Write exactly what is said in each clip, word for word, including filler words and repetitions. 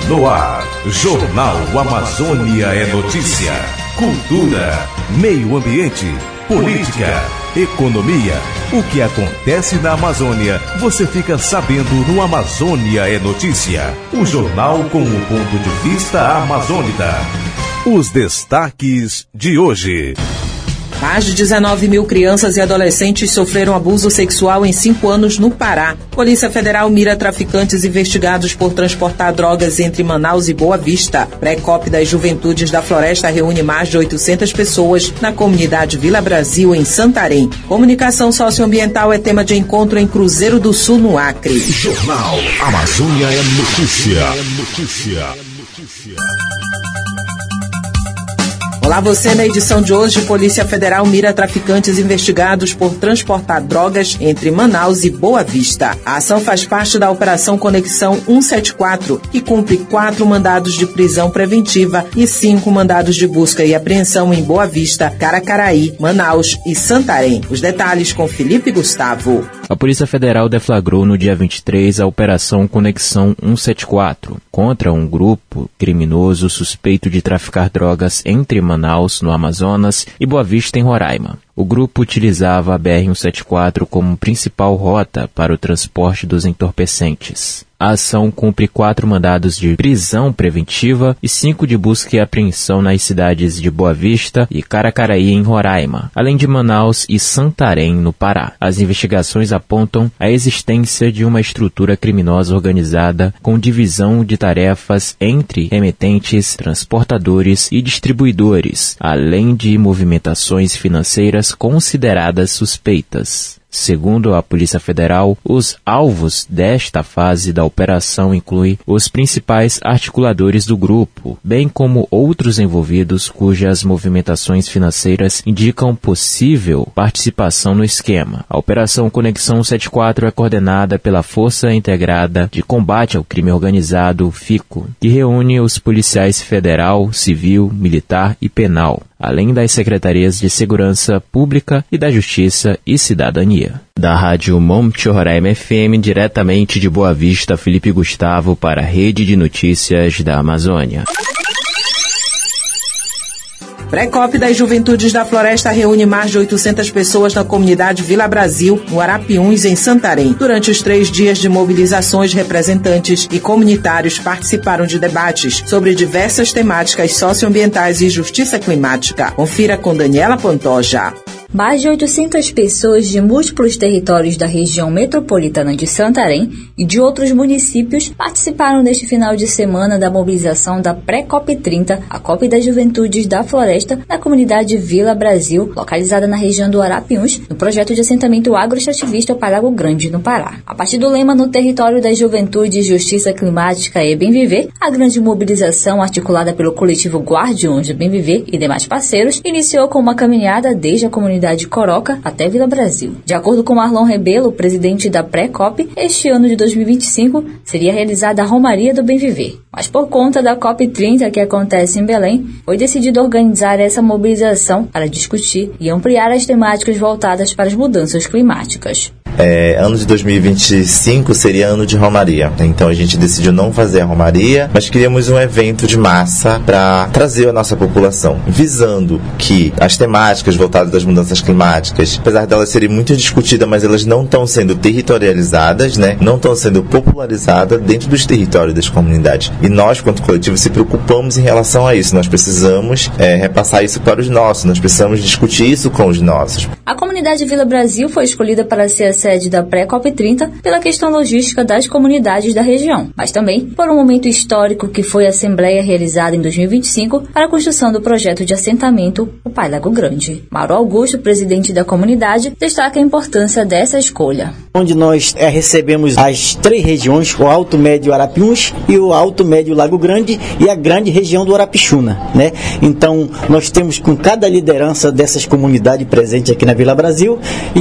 No ar, Jornal Amazônia é Notícia. Cultura, meio ambiente, política, economia. O que acontece na Amazônia, você fica sabendo no Amazônia é Notícia. O jornal com o ponto de vista amazônida. Os destaques de hoje. Mais de dezenove mil crianças e adolescentes sofreram abuso sexual em cinco anos no Pará. Polícia Federal mira traficantes investigados por transportar drogas entre Manaus e Boa Vista. Pré-cop das Juventudes da Floresta reúne mais de oitocentas pessoas na comunidade Vila Brasil, em Santarém. Comunicação socioambiental é tema de encontro em Cruzeiro do Sul, no Acre. Jornal Amazônia é Notícia. Notícia. Notícia. Olá, você, na edição de hoje, Polícia Federal mira traficantes investigados por transportar drogas entre Manaus e Boa Vista. A ação faz parte da Operação Conexão cento e setenta e quatro, que cumpre quatro mandados de prisão preventiva e cinco mandados de busca e apreensão em Boa Vista, Caracaraí, Manaus e Santarém. Os detalhes com Felipe Gustavo. A Polícia Federal deflagrou no dia vinte e três a Operação Conexão cento e setenta e quatro contra um grupo criminoso suspeito de traficar drogas entre Manaus, no Amazonas, e Boa Vista, em Roraima. O grupo utilizava a B R cento e setenta e quatro como principal rota para o transporte dos entorpecentes. A ação cumpre quatro mandados de prisão preventiva e cinco de busca e apreensão nas cidades de Boa Vista e Caracaraí, em Roraima, além de Manaus e Santarém, no Pará. As investigações apontam a existência de uma estrutura criminosa organizada com divisão de tarefas entre remetentes, transportadores e distribuidores, além de movimentações financeiras consideradas suspeitas. Segundo a Polícia Federal, os alvos desta fase da operação incluem os principais articuladores do grupo, bem como outros envolvidos cujas movimentações financeiras indicam possível participação no esquema. A Operação Conexão cento e setenta e quatro é coordenada pela Força Integrada de Combate ao Crime Organizado, FICO, que reúne os policiais federal, civil, militar e penal, além das secretarias de Segurança Pública e da Justiça e Cidadania. Da Rádio Monte Roraima F M, diretamente de Boa Vista, Felipe Gustavo para a Rede de Notícias da Amazônia. Pré-cop das Juventudes da Floresta reúne mais de oitocentas pessoas na comunidade Vila Brasil, no Arapiuns, em Santarém. Durante os três dias de mobilizações, representantes e comunitários participaram de debates sobre diversas temáticas socioambientais e justiça climática. Confira com Daniela Pantoja. Mais de oitocentas pessoas de múltiplos territórios da região metropolitana de Santarém e de outros municípios participaram neste final de semana da mobilização da Pré-cop trinta, a COP das Juventudes da Floresta, na comunidade Vila Brasil, localizada na região do Arapiuns, no projeto de assentamento agroextrativista Palágo Grande, no Pará. A partir do lema No Território das Juventudes, Justiça Climática e Bem Viver, a grande mobilização, articulada pelo coletivo Guardiões do Bem Viver e demais parceiros, iniciou com uma caminhada desde a comunidade de Coroca até Vila Brasil. De acordo com Marlon Rebelo, presidente da Pré-cop, este ano de dois mil e vinte e cinco seria realizada a Romaria do Bem Viver. Mas por conta da COP trinta, que acontece em Belém, foi decidido organizar essa mobilização para discutir e ampliar as temáticas voltadas para as mudanças climáticas. É, ano de dois mil e vinte e cinco seria ano de Romaria, então a gente decidiu não fazer a Romaria, mas queríamos um evento de massa para trazer a nossa população, visando que as temáticas voltadas das mudanças climáticas, apesar delas serem muito discutidas, mas elas não estão sendo territorializadas, né? Não estão sendo popularizadas dentro dos territórios das comunidades. E nós, quanto coletivo, se preocupamos em relação a isso. Nós precisamos é, repassar isso para os nossos, nós precisamos discutir isso com os nossos. A comunidade Vila Brasil foi escolhida para ser a sede da Pré-cop trinta pela questão logística das comunidades da região, mas também por um momento histórico que foi a assembleia realizada em dois mil e vinte e cinco para a construção do projeto de assentamento o Palágo Grande. Mauro Augusto, presidente da comunidade, destaca a importância dessa escolha. Onde nós é, recebemos as três regiões, o Alto Médio Arapiuns e o Alto Médio Lago Grande e a grande região do Arapixuna, né? Então, nós temos com cada liderança dessas comunidades presente aqui na Vila Brasil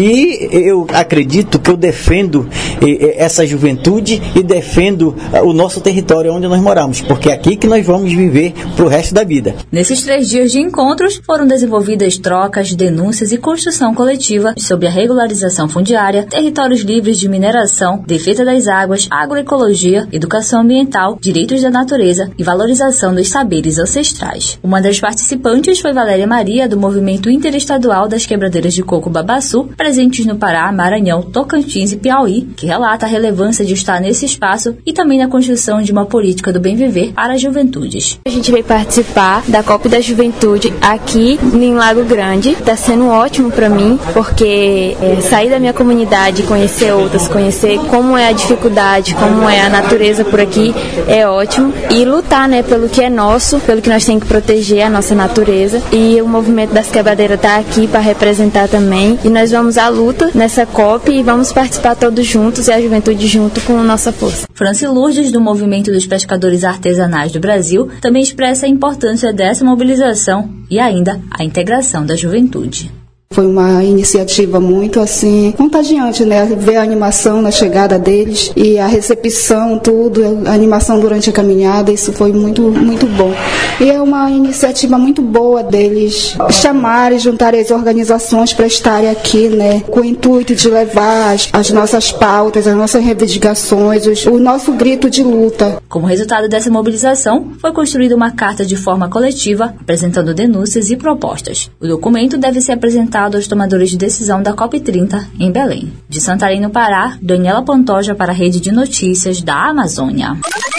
e eu acredito que eu defendo eh, essa juventude e defendo eh, o nosso território onde nós moramos, porque é aqui que nós vamos viver pro resto da vida. Nesses três dias de encontros, foram desenvolvidas trocas, denúncias e construção coletiva sobre a regularização fundiária, territórios livres de mineração, defesa das águas, agroecologia, educação ambiental, direitos da natureza e valorização dos saberes ancestrais. Uma das participantes foi Valéria Maria, do Movimento Interestadual das Quebradeiras de Coco Babaçu, presentes no Pará, Maranhão, Tocantins e Piauí, que relata a relevância de estar nesse espaço e também na construção de uma política do bem viver para as juventudes. A gente veio participar da COP da Juventude aqui em Lago Grande. Está sendo ótimo para mim, porque é, sair da minha comunidade, conhecer outras, conhecer como é a dificuldade, como é a natureza por aqui, é ótimo. E lutar, né, pelo que é nosso, pelo que nós temos que proteger a nossa natureza. E o movimento das quebradeiras está aqui para representar também. E nós vamos à luta nessa COP e vamos participar todos juntos e a juventude junto com a nossa força. Franci Lourdes, do Movimento dos Pescadores Artesanais do Brasil, também expressa a importância dessa mobilização e ainda a integração da juventude. Foi uma iniciativa muito, assim, contagiante, né? Ver a animação na chegada deles e a recepção, tudo, a animação durante a caminhada, isso foi muito, muito bom. E é uma iniciativa muito boa deles chamarem, juntarem as organizações para estarem aqui, né? Com o intuito de levar as, as nossas pautas, as nossas reivindicações, os, o nosso grito de luta. Como resultado dessa mobilização, foi construída uma carta de forma coletiva, apresentando denúncias e propostas. O documento deve ser apresentado aos tomadores de decisão da COP trinta em Belém. De Santarém, no Pará, Daniela Pantoja para a Rede de Notícias da Amazônia.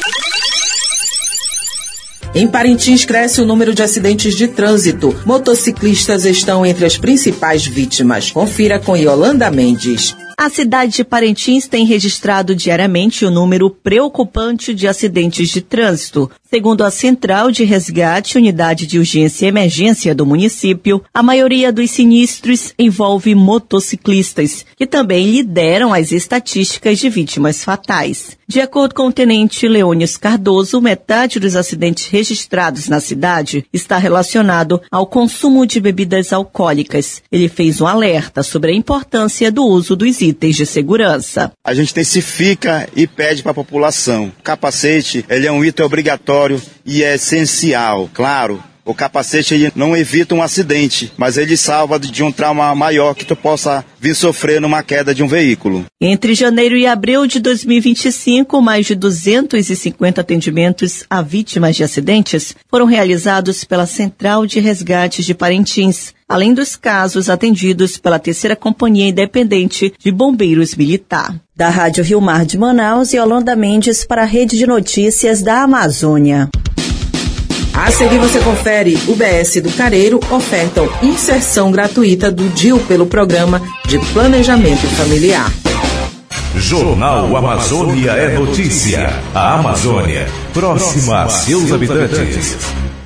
Em Parintins cresce o número de acidentes de trânsito. Motociclistas estão entre as principais vítimas. Confira com Yolanda Mendes. A cidade de Parintins tem registrado diariamente um número preocupante de acidentes de trânsito. Segundo a Central de Resgate, Unidade de Urgência e Emergência do município, a maioria dos sinistros envolve motociclistas, que também lideram as estatísticas de vítimas fatais. De acordo com o tenente Leônios Cardoso, metade dos acidentes registrados na cidade está relacionado ao consumo de bebidas alcoólicas. Ele fez um alerta sobre a importância do uso dos itens de segurança. A gente intensifica e pede para a população. O capacete, ele é um item obrigatório e é essencial, claro. O capacete ele não evita um acidente, mas ele salva de um trauma maior que tu possa vir sofrer numa queda de um veículo. Entre janeiro e abril de dois mil e vinte e cinco, mais de duzentos e cinquenta atendimentos a vítimas de acidentes foram realizados pela Central de Resgates de Parintins, além dos casos atendidos pela terceira Companhia Independente de Bombeiros Militar. Da Rádio Rio Mar de Manaus, Yolanda Mendes para a Rede de Notícias da Amazônia. A seguir você confere, o B S do Careiro ofertam inserção gratuita do D I U pelo Programa de Planejamento Familiar. Jornal Amazônia é notícia. A Amazônia, próxima a seus habitantes.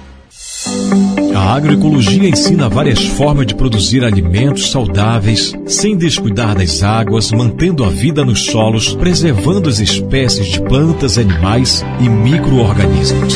A agroecologia ensina várias formas de produzir alimentos saudáveis, sem descuidar das águas, mantendo a vida nos solos, preservando as espécies de plantas, animais e micro-organismos.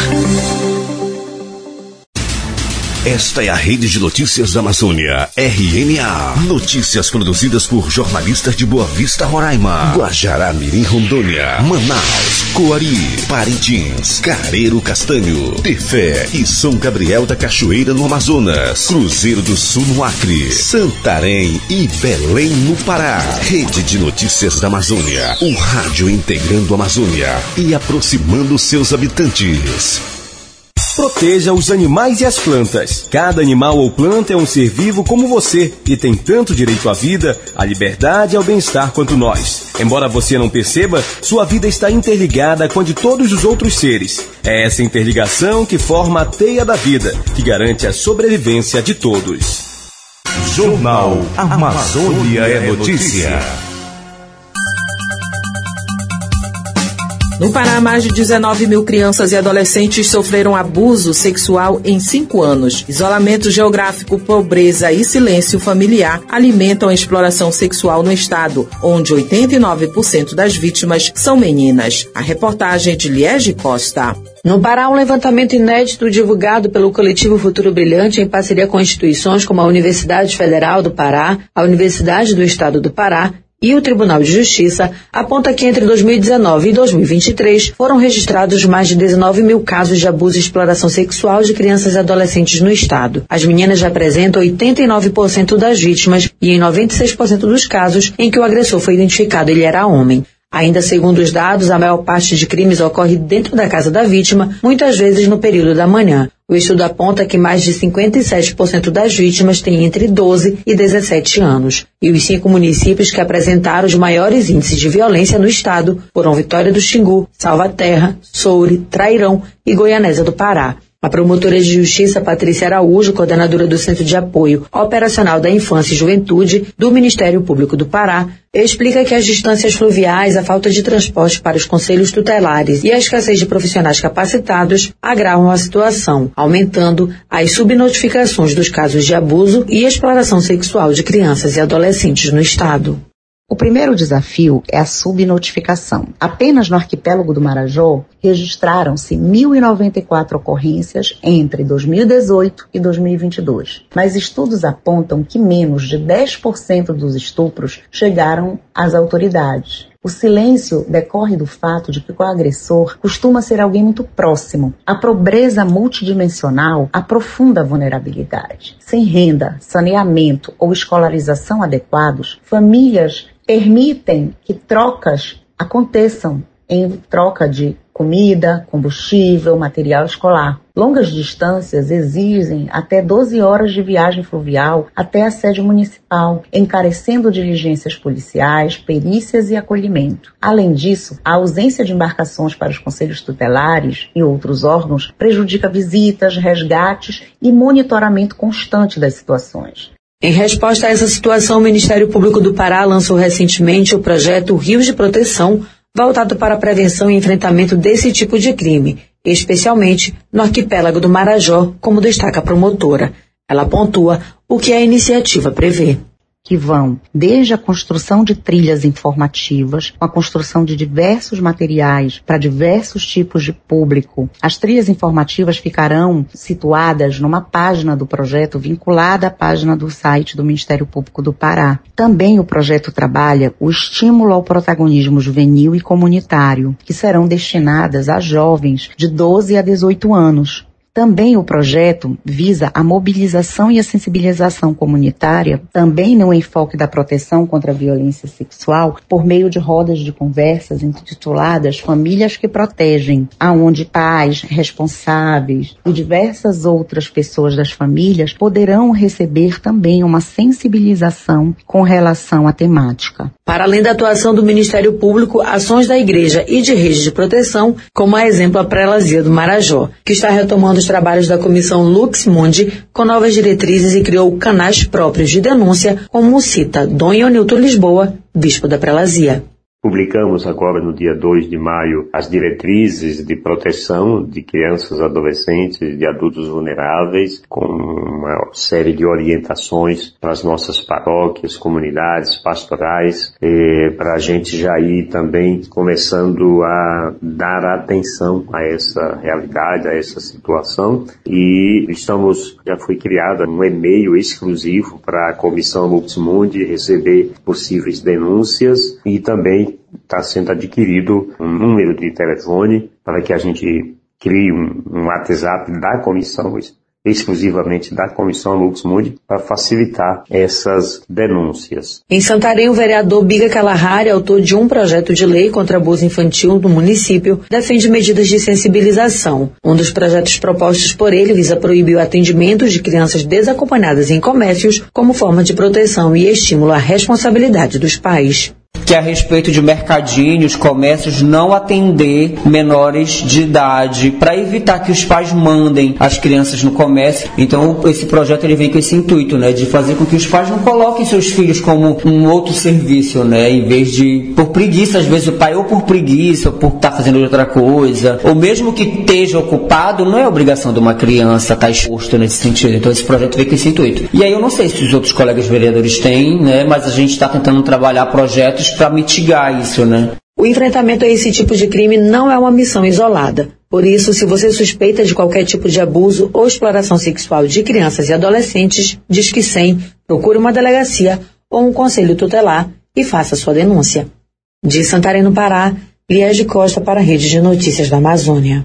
Esta é a Rede de Notícias da Amazônia, R N A. Notícias produzidas por jornalistas de Boa Vista, Roraima, Guajará-Mirim, Rondônia, Manaus, Coari, Parintins, Careiro Castanho, Tefé e São Gabriel da Cachoeira, no Amazonas, Cruzeiro do Sul, no Acre, Santarém e Belém, no Pará. Rede de Notícias da Amazônia, o rádio integrando a Amazônia e aproximando seus habitantes. Proteja os animais e as plantas. Cada animal ou planta é um ser vivo como você e tem tanto direito à vida, à liberdade e ao bem-estar quanto nós. Embora você não perceba, sua vida está interligada com a de todos os outros seres. É essa interligação que forma a teia da vida, que garante a sobrevivência de todos. Jornal Amazônia é notícia. No Pará, mais de dezenove mil crianças e adolescentes sofreram abuso sexual em cinco anos. Isolamento geográfico, pobreza e silêncio familiar alimentam a exploração sexual no estado, onde oitenta e nove por cento das vítimas são meninas. A reportagem de Liege Costa. No Pará, um levantamento inédito divulgado pelo coletivo Futuro Brilhante em parceria com instituições como a Universidade Federal do Pará, a Universidade do Estado do Pará e o Tribunal de Justiça aponta que entre dois mil e dezenove e dois mil e vinte e três foram registrados mais de dezenove mil casos de abuso e exploração sexual de crianças e adolescentes no estado. As meninas representam oitenta e nove por cento das vítimas e em noventa e seis por cento dos casos em que o agressor foi identificado ele era homem. Ainda segundo os dados, a maior parte de crimes ocorre dentro da casa da vítima, muitas vezes no período da manhã. O estudo aponta que mais de cinquenta e sete por cento das vítimas têm entre doze e dezessete anos. E os cinco municípios que apresentaram os maiores índices de violência no estado foram Vitória do Xingu, Salvaterra, Soure, Trairão e Goianésia do Pará. A promotora de justiça Patrícia Araújo, coordenadora do Centro de Apoio Operacional da Infância e Juventude do Ministério Público do Pará, explica que as distâncias fluviais, a falta de transporte para os conselhos tutelares e a escassez de profissionais capacitados agravam a situação, aumentando as subnotificações dos casos de abuso e exploração sexual de crianças e adolescentes no estado. O primeiro desafio é a subnotificação. Apenas no arquipélago do Marajó, registraram-se mil e noventa e quatro ocorrências entre dois mil e dezoito e dois mil e vinte e dois. Mas estudos apontam que menos de dez por cento dos estupros chegaram às autoridades. O silêncio decorre do fato de que o agressor costuma ser alguém muito próximo. A pobreza multidimensional aprofunda a vulnerabilidade. Sem renda, saneamento ou escolarização adequados, famílias permitem que trocas aconteçam em troca de comida, combustível, material escolar. Longas distâncias exigem até doze horas de viagem fluvial até a sede municipal, encarecendo diligências policiais, perícias e acolhimento. Além disso, a ausência de embarcações para os conselhos tutelares e outros órgãos prejudica visitas, resgates e monitoramento constante das situações. Em resposta a essa situação, o Ministério Público do Pará lançou recentemente o projeto Rios de Proteção, voltado para a prevenção e enfrentamento desse tipo de crime, especialmente no arquipélago do Marajó, como destaca a promotora. Ela pontua o que a iniciativa prevê. Que vão desde a construção de trilhas informativas, com a construção de diversos materiais para diversos tipos de público. As trilhas informativas ficarão situadas numa página do projeto vinculada à página do site do Ministério Público do Pará. Também o projeto trabalha o estímulo ao protagonismo juvenil e comunitário, que serão destinadas a jovens de doze a dezoito anos. Também o projeto visa a mobilização e a sensibilização comunitária, também no enfoque da proteção contra a violência sexual, por meio de rodas de conversas intituladas Famílias que Protegem, aonde pais, responsáveis e diversas outras pessoas das famílias poderão receber também uma sensibilização com relação à temática. Para além da atuação do Ministério Público, ações da Igreja e de rede de proteção, como a exemplo a Prelazia do Marajó, que está retomando os trabalhos da Comissão Lux Mundi com novas diretrizes e criou canais próprios de denúncia, como cita Dom Ionilton Lisboa, bispo da Prelazia. Publicamos agora no dia dois de maio as diretrizes de proteção de crianças, adolescentes e de adultos vulneráveis, com uma série de orientações para as nossas paróquias, comunidades, pastorais, para a gente já ir também começando a dar atenção a essa realidade, a essa situação. E estamos, já foi criado um e-mail exclusivo para a Comissão Lux Mundi receber possíveis denúncias e também está sendo adquirido um número de telefone para que a gente crie um, um WhatsApp da comissão, exclusivamente da Comissão Lux Mundi, para facilitar essas denúncias. Em Santarém, o vereador Biga Kalahari, autor de um projeto de lei contra abuso infantil no município, defende medidas de sensibilização. Um dos projetos propostos por ele visa proibir o atendimento de crianças desacompanhadas em comércios como forma de proteção e estímulo à responsabilidade dos pais. Que é a respeito de mercadinhos, comércios, não atender menores de idade, para evitar que os pais mandem as crianças no comércio. Então, esse projeto ele vem com esse intuito, né, de fazer com que os pais não coloquem seus filhos como um outro serviço, né, em vez de, por preguiça, às vezes o pai ou por preguiça, ou por estar tá fazendo outra coisa, ou mesmo que esteja ocupado, não é obrigação de uma criança estar tá exposto nesse sentido. Então, esse projeto vem com esse intuito. E aí eu não sei se os outros colegas vereadores têm, né, mas a gente está tentando trabalhar projetos para mitigar isso, né? O enfrentamento a esse tipo de crime não é uma missão isolada. Por isso, se você suspeita de qualquer tipo de abuso ou exploração sexual de crianças e adolescentes, Disque cem, procure uma delegacia ou um conselho tutelar e faça sua denúncia. De Santarém, no Pará, Liege Costa para a Rede de Notícias da Amazônia.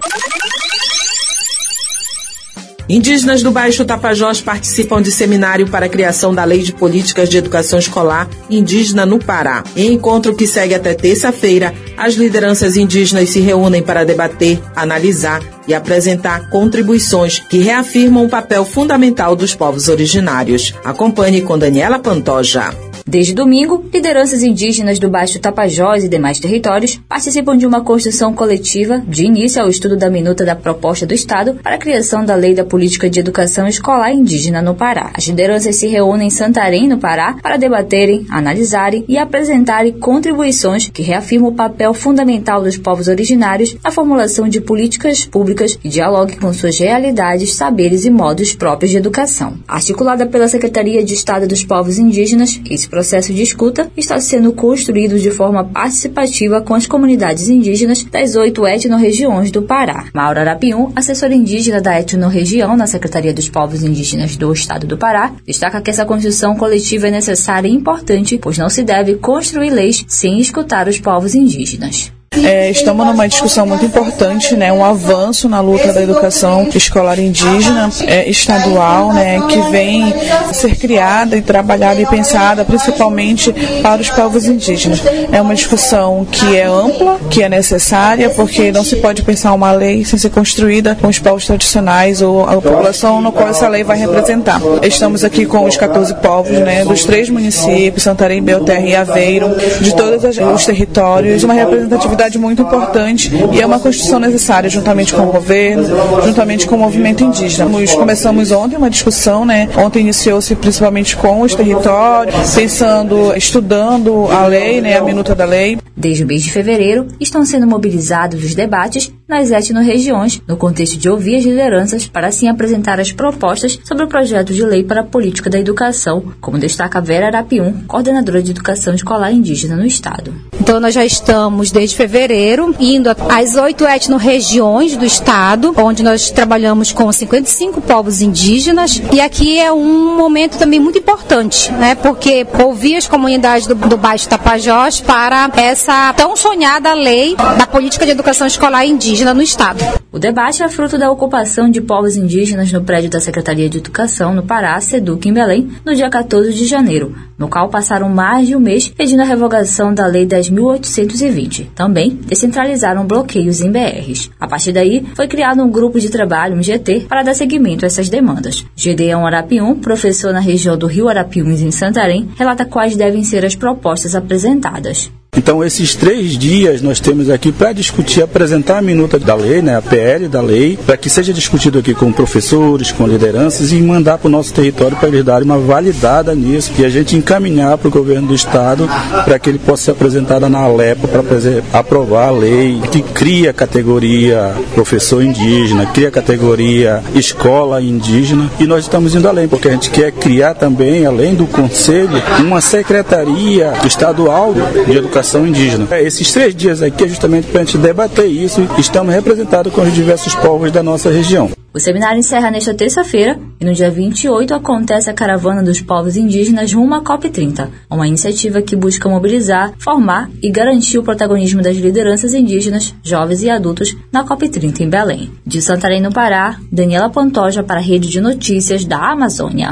Indígenas do Baixo Tapajós participam de seminário para a criação da Lei de Políticas de Educação Escolar Indígena no Pará. Em encontro que segue até terça-feira, as lideranças indígenas se reúnem para debater, analisar e apresentar contribuições que reafirmam o papel fundamental dos povos originários. Acompanhe com Daniela Pantoja. Desde domingo, lideranças indígenas do Baixo Tapajós e demais territórios participam de uma construção coletiva de início ao estudo da minuta da proposta do Estado para a criação da Lei da Política de Educação Escolar Indígena no Pará. As lideranças se reúnem em Santarém, no Pará, para debaterem, analisarem e apresentarem contribuições que reafirmam o papel fundamental dos povos originários na formulação de políticas públicas e dialogue com suas realidades, saberes e modos próprios de educação. Articulada pela Secretaria de Estado dos Povos Indígenas, esse processo de escuta está sendo construído de forma participativa com as comunidades indígenas das oito etnorregiões do Pará. Maura Arapium, assessora indígena da etnorregião na Secretaria dos Povos Indígenas do Estado do Pará, destaca que essa construção coletiva é necessária e importante, pois não se deve construir leis sem escutar os povos indígenas. É, estamos numa discussão muito importante, né, um avanço na luta da educação escolar indígena é, estadual, né, que vem ser criada e trabalhada e pensada principalmente para os povos indígenas. É uma discussão que é ampla, que é necessária, porque não se pode pensar uma lei sem ser construída com os povos tradicionais ou a população no qual essa lei vai representar. Estamos aqui com os quatorze povos, né, dos três municípios, Santarém, Belterra e Aveiro, de todos os territórios, uma representatividade muito importante e é uma construção necessária juntamente com o governo, juntamente com o movimento indígena. Nós começamos ontem uma discussão, né? Ontem iniciou-se principalmente com os territórios, pensando, estudando a lei, né? A minuta da lei. Desde o mês de fevereiro, estão sendo mobilizados os debates nas etnorregiões, no contexto de ouvir as lideranças para assim apresentar as propostas sobre o projeto de lei para a política da educação, como destaca Vera Arapium, coordenadora de educação escolar indígena no estado. Então nós já estamos desde fevereiro indo às oito etnorregiões do estado, onde nós trabalhamos com cinquenta e cinco povos indígenas, e aqui é um momento também muito importante, né? Porque ouvir as comunidades do, do Baixo Tapajós para essa tão sonhada lei da política de educação escolar indígena no estado. O debate é fruto da ocupação de povos indígenas no prédio da Secretaria de Educação no Pará, SEDUC, em Belém, no dia quatorze de janeiro, no qual passaram mais de um mês pedindo a revogação da Lei dez mil oitocentos e vinte. Também descentralizaram bloqueios em B Rs. A partir daí, foi criado um grupo de trabalho, um G T, para dar seguimento a essas demandas. Gedeão Arapium, professor na região do Rio Arapiuns, em Santarém, relata quais devem ser as propostas apresentadas. Então, esses três dias nós temos aqui para discutir, apresentar a minuta da lei, né, a P L da lei, para que seja discutido aqui com professores, com lideranças e mandar para o nosso território para eles darem uma validada nisso e a gente encaminhar para o governo do estado para que ele possa ser apresentado na Alepo para aprovar a lei que cria a categoria professor indígena, cria a categoria escola indígena, e nós estamos indo além, porque a gente quer criar também, além do conselho, uma secretaria estadual de educação indígena. Esses três dias aqui é justamente para a gente debater isso e estamos representados com os diversos povos da nossa região. O seminário encerra nesta terça-feira e no dia vinte e oito acontece a Caravana dos Povos Indígenas rumo à COP trinta, uma iniciativa que busca mobilizar, formar e garantir o protagonismo das lideranças indígenas, jovens e adultos na COP trinta em Belém. De Santarém, no Pará, Daniela Pantoja para a Rede de Notícias da Amazônia.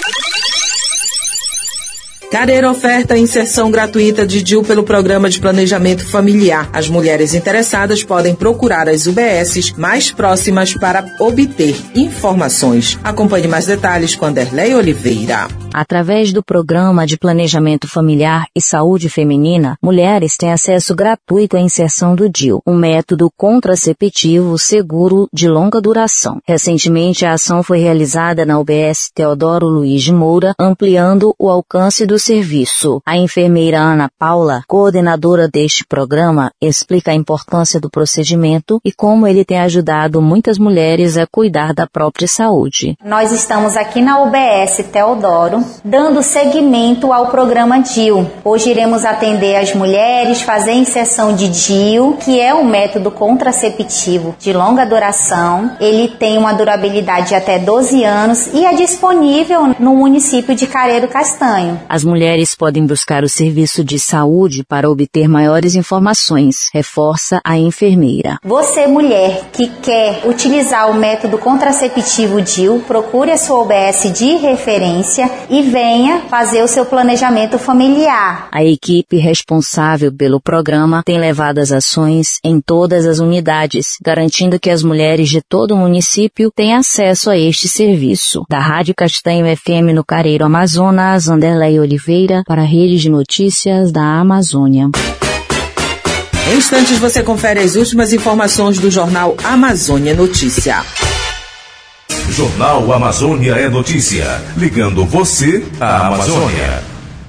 Careira oferta a inserção gratuita de D I U pelo Programa de Planejamento Familiar. As mulheres interessadas podem procurar as U B Ss mais próximas para obter informações. Acompanhe mais detalhes com Anderlei Oliveira. Através do Programa de Planejamento Familiar e Saúde Feminina, mulheres têm acesso gratuito à inserção do D I U, um método contraceptivo seguro de longa duração. Recentemente, a ação foi realizada na U B S Teodoro Luiz de Moura, ampliando o alcance do serviço. A enfermeira Ana Paula, coordenadora deste programa, explica a importância do procedimento e como ele tem ajudado muitas mulheres a cuidar da própria saúde. Nós estamos aqui na U B S Teodoro, dando seguimento ao programa D I U. Hoje iremos atender as mulheres, fazer a inserção de D I U, que é um método contraceptivo de longa duração. Ele tem uma durabilidade de até doze anos e é disponível no município de Careiro Castanho. As mulheres podem buscar o serviço de saúde para obter maiores informações, reforça a enfermeira. Você, mulher, que quer utilizar o método contraceptivo D I U, procure a sua U B S de referência e venha fazer o seu planejamento familiar. A equipe responsável pelo programa tem levado as ações em todas as unidades, garantindo que as mulheres de todo o município têm acesso a este serviço. Da Rádio Castanho F M no Careiro, Amazonas, Anderlei Oliveira, para a Rede de Notícias da Amazônia. Em instantes você confere as últimas informações do Jornal Amazônia Notícia. Jornal Amazônia é notícia, ligando você à Amazônia.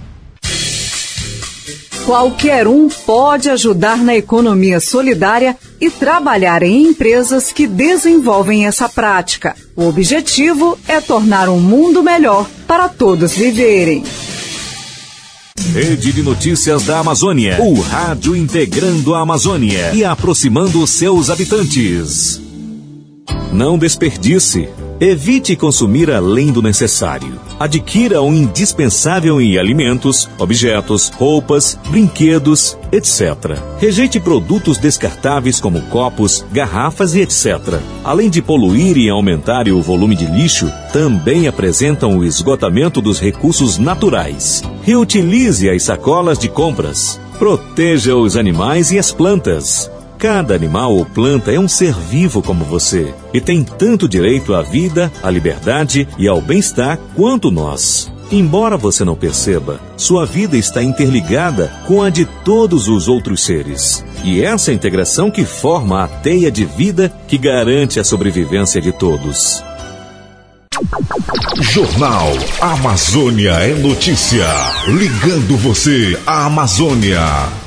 Qualquer um pode ajudar na economia solidária e trabalhar em empresas que desenvolvem essa prática. O objetivo é tornar um mundo melhor para todos viverem. Rede de Notícias da Amazônia, o rádio integrando a Amazônia e aproximando seus habitantes. Não desperdice. Evite consumir além do necessário. Adquira o indispensável em alimentos, objetos, roupas, brinquedos, etcétera. Rejeite produtos descartáveis como copos, garrafas e etcétera. Além de poluir e aumentar o volume de lixo, também apresentam o esgotamento dos recursos naturais. Reutilize as sacolas de compras. Proteja os animais e as plantas. Cada animal ou planta é um ser vivo como você e tem tanto direito à vida, à liberdade e ao bem-estar quanto nós. Embora você não perceba, sua vida está interligada com a de todos os outros seres. E essa integração que forma a teia de vida que garante a sobrevivência de todos. Jornal Amazônia é notícia, ligando você à Amazônia.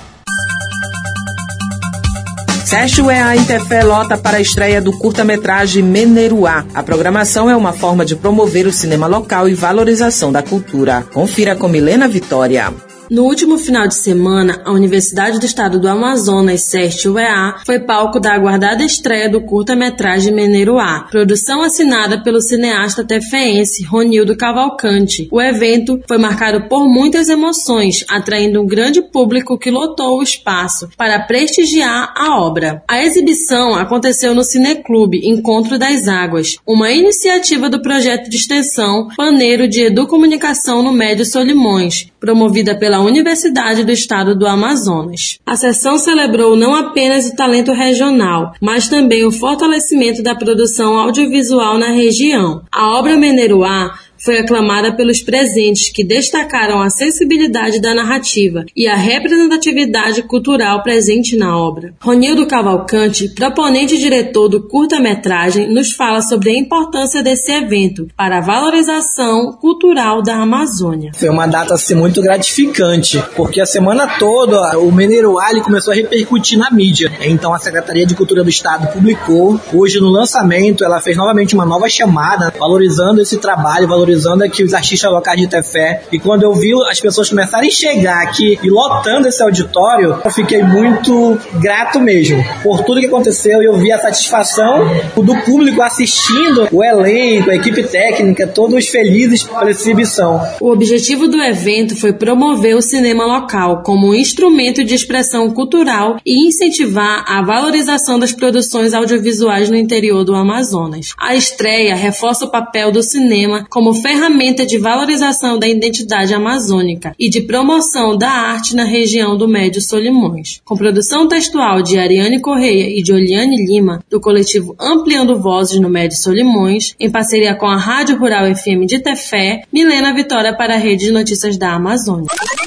Sérgio E A Intefé lota para a estreia do curta-metragem Meneruá. A programação é uma forma de promover o cinema local e valorização da cultura. Confira com Milena Vitória. No último final de semana, a Universidade do Estado do Amazonas, Sérgio E A, foi palco da aguardada estreia do curta-metragem Meneruá, produção assinada pelo cineasta tefeense Ronildo Cavalcante. O evento foi marcado por muitas emoções, atraindo um grande público que lotou o espaço para prestigiar a obra. A exibição aconteceu no Cineclube Encontro das Águas, uma iniciativa do projeto de extensão Paneiro de Educomunicação no Médio Solimões, promovida pela Universidade do Estado do Amazonas. A sessão celebrou não apenas o talento regional, mas também o fortalecimento da produção audiovisual na região. A obra Meneruá foi aclamada pelos presentes, que destacaram a sensibilidade da narrativa e a representatividade cultural presente na obra. Ronildo Cavalcante, proponente e diretor do curta-metragem, nos fala sobre a importância desse evento para a valorização cultural da Amazônia. Foi uma data assim, muito gratificante, porque a semana toda o Meneruá ele começou a repercutir na mídia. Então a Secretaria de Cultura do Estado publicou. Hoje, no lançamento, ela fez novamente uma nova chamada, valorizando esse trabalho, valorizando aqui os artistas locais de Tefé. E quando eu vi as pessoas começarem a chegar aqui e lotando esse auditório, eu fiquei muito grato mesmo por tudo que aconteceu. E eu vi a satisfação do público assistindo, o elenco, a equipe técnica, todos felizes pela exibição. O objetivo do evento foi promover o cinema local como um instrumento de expressão cultural e incentivar a valorização das produções audiovisuais no interior do Amazonas. A estreia reforça o papel do cinema como ferramenta de valorização da identidade amazônica e de promoção da arte na região do Médio Solimões. Com produção textual de Ariane Correia e de Oliane Lima, do coletivo Ampliando Vozes no Médio Solimões, em parceria com a Rádio Rural F M de Tefé, Milena Vitória para a Rede de Notícias da Amazônia.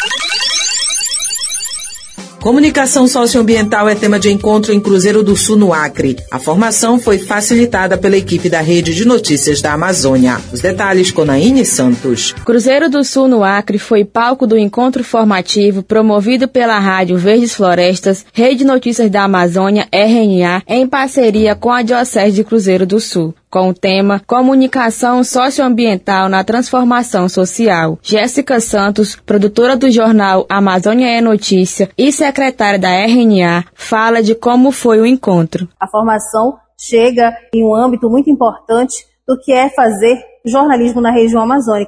Comunicação socioambiental é tema de encontro em Cruzeiro do Sul, no Acre. A formação foi facilitada pela equipe da Rede de Notícias da Amazônia. Os detalhes com Naine Santos. Cruzeiro do Sul, no Acre, foi palco do encontro formativo promovido pela Rádio Verdes Florestas, Rede de Notícias da Amazônia, R N A, em parceria com a Diocese de Cruzeiro do Sul, com o tema Comunicação Socioambiental na Transformação Social. Jéssica Santos, produtora do jornal Amazônia é Notícia e secretária da R N A, fala de como foi o encontro. A formação chega em um âmbito muito importante do que é fazer jornalismo na região amazônica.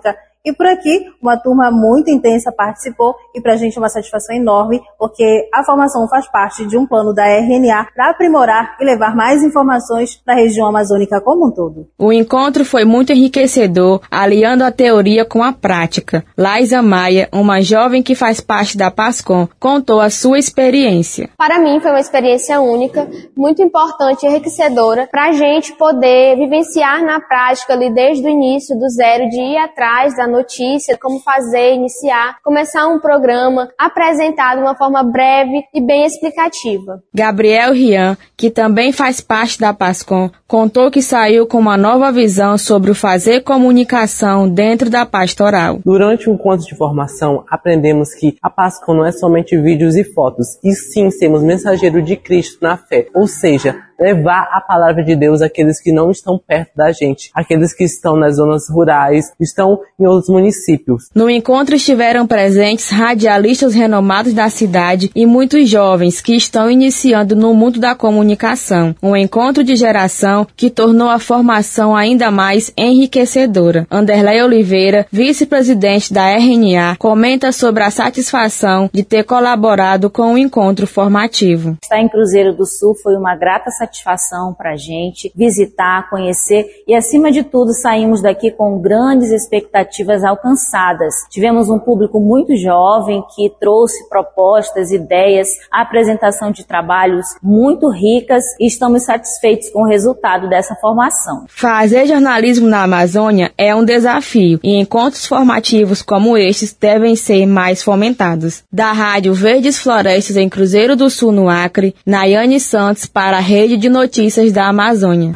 E por aqui, uma turma muito intensa participou e para a gente é uma satisfação enorme, porque a formação faz parte de um plano da R N A para aprimorar e levar mais informações para a região amazônica como um todo. O encontro foi muito enriquecedor, aliando a teoria com a prática. Laísa Maia, uma jovem que faz parte da PASCOM, contou a sua experiência. Para mim foi uma experiência única, muito importante e enriquecedora para a gente poder vivenciar na prática ali desde o início, do zero, de ir atrás da notícia, como fazer, iniciar, começar um programa, apresentar de uma forma breve e bem explicativa. Gabriel Rian, que também faz parte da PASCOM, contou que saiu com uma nova visão sobre o fazer comunicação dentro da pastoral. Durante o encontro de formação, aprendemos que a PASCOM não é somente vídeos e fotos, e sim sermos mensageiros de Cristo na fé, ou seja, levar a palavra de Deus àqueles que não estão perto da gente, aqueles que estão nas zonas rurais, estão em outros municípios. No encontro estiveram presentes radialistas renomados da cidade e muitos jovens que estão iniciando no mundo da comunicação. Um encontro de geração que tornou a formação ainda mais enriquecedora. Anderlei Oliveira, vice-presidente da R N A, comenta sobre a satisfação de ter colaborado com o encontro formativo. Estar em Cruzeiro do Sul foi uma grata satisfação para a gente visitar, conhecer e, acima de tudo, saímos daqui com grandes expectativas alcançadas. Tivemos um público muito jovem que trouxe propostas, ideias, a apresentação de trabalhos muito ricas e estamos satisfeitos com o resultado dessa formação. Fazer jornalismo na Amazônia é um desafio e encontros formativos como estes devem ser mais fomentados. Da Rádio Verdes Florestas em Cruzeiro do Sul, no Acre, Nayane Santos para a Rede de Notícias da Amazônia.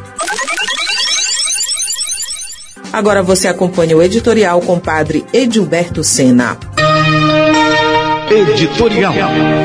Agora você acompanha o editorial com o padre Edilberto Sena. Editorial.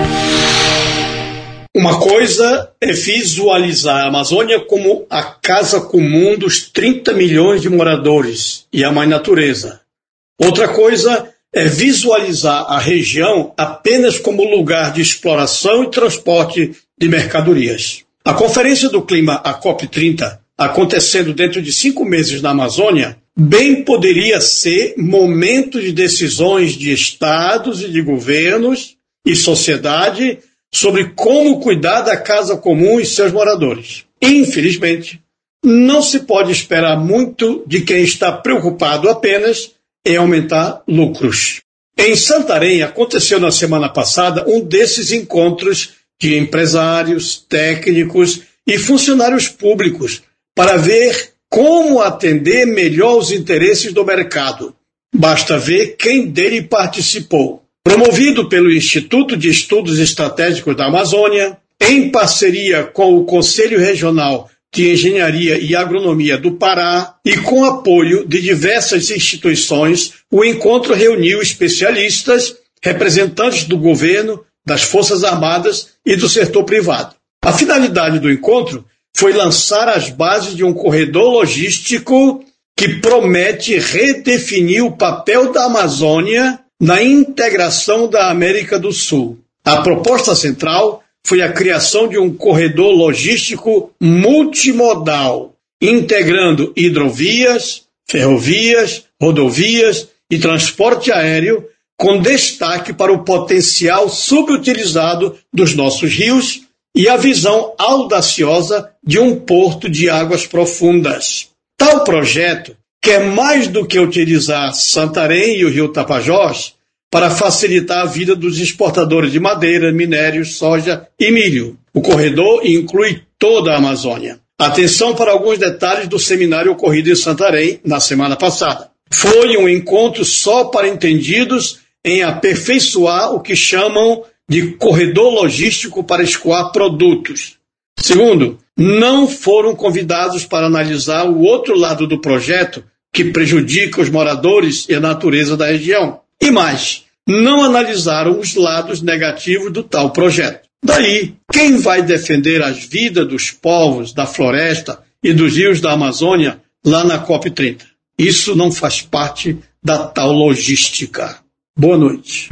Uma coisa é visualizar a Amazônia como a casa comum dos trinta milhões de moradores e a mãe natureza. Outra coisa é visualizar a região apenas como lugar de exploração e transporte de mercadorias. A Conferência do Clima, a COP trinta, acontecendo dentro de cinco meses na Amazônia, bem poderia ser momento de decisões de estados e de governos e sociedade sobre como cuidar da casa comum e seus moradores. Infelizmente, não se pode esperar muito de quem está preocupado apenas em aumentar lucros. Em Santarém, aconteceu na semana passada um desses encontros de empresários, técnicos e funcionários públicos para ver como atender melhor os interesses do mercado. Basta ver quem dele participou. Promovido pelo Instituto de Estudos Estratégicos da Amazônia, em parceria com o Conselho Regional de Engenharia e Agronomia do Pará e com apoio de diversas instituições, o encontro reuniu especialistas, representantes do governo, das Forças Armadas e do setor privado. A finalidade do encontro foi lançar as bases de um corredor logístico que promete redefinir o papel da Amazônia na integração da América do Sul. A proposta central foi a criação de um corredor logístico multimodal, integrando hidrovias, ferrovias, rodovias e transporte aéreo, com destaque para o potencial subutilizado dos nossos rios e a visão audaciosa de um porto de águas profundas. Tal projeto quer mais do que utilizar Santarém e o rio Tapajós para facilitar a vida dos exportadores de madeira, minérios, soja e milho. O corredor inclui toda a Amazônia. Atenção para alguns detalhes do seminário ocorrido em Santarém na semana passada. Foi um encontro só para entendidos em aperfeiçoar o que chamam de corredor logístico para escoar produtos. Segundo, não foram convidados para analisar o outro lado do projeto que prejudica os moradores e a natureza da região. E mais, não analisaram os lados negativos do tal projeto. Daí, quem vai defender as vidas dos povos da floresta e dos rios da Amazônia lá na COP trinta? Isso não faz parte da tal logística. Boa noite.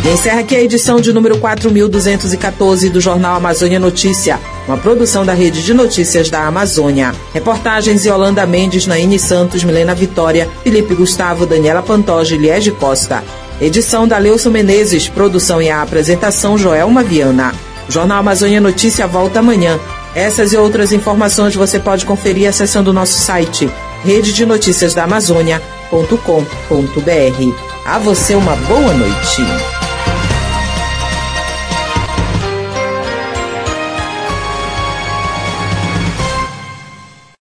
E encerra aqui a edição de número quatro mil duzentos e quatorze do Jornal Amazônia Notícia, uma produção da Rede de Notícias da Amazônia. Reportagens Yolanda Mendes, Naine Santos, Milena Vitória, Felipe Gustavo, Daniela Pantoja e Liege Costa. Edição da Leilson Menezes, produção e a apresentação Joelma Viana. O Jornal Amazônia Notícia volta amanhã. Essas e outras informações você pode conferir acessando o nosso site rede de notícias da amazônia ponto com ponto br. A você uma boa noite.